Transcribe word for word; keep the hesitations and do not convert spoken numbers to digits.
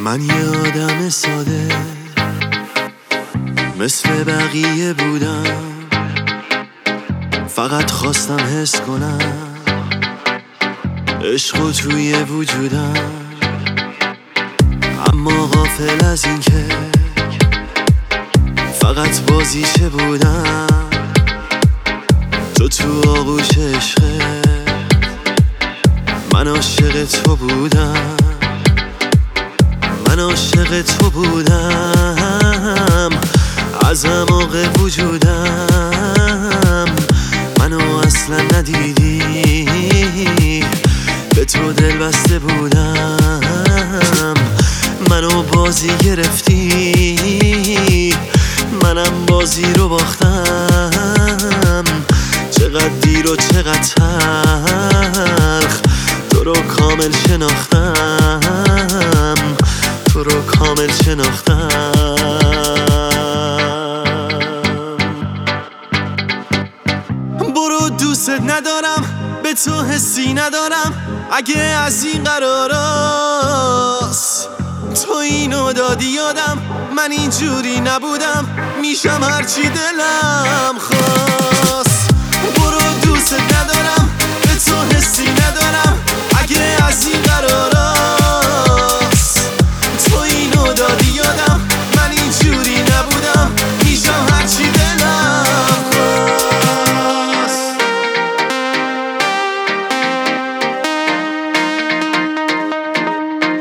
من یه آدم ساده مثل بقیه بودم، فقط خواستم حس کنم عشق توی وجودم، اما غافل از این که فقط بازیچه بودم. تو تو آغوش عشقت، من عاشق تو بودم، من عاشق تو بودم از اعماق وجودم. منو اصلا ندیدی، به تو دل بسته بودم، منو بازی گرفتی، منم بازی رو باختم. چقدر دیر و چقدر تلخ تو رو کامل شناختم، تو رو کامل شناختم. برو دوست ندارم، به تو حسی ندارم، اگه از این قراراست تو اینو دادی یادم، من اینجوری نبودم، میشم هرچی دلم خواست.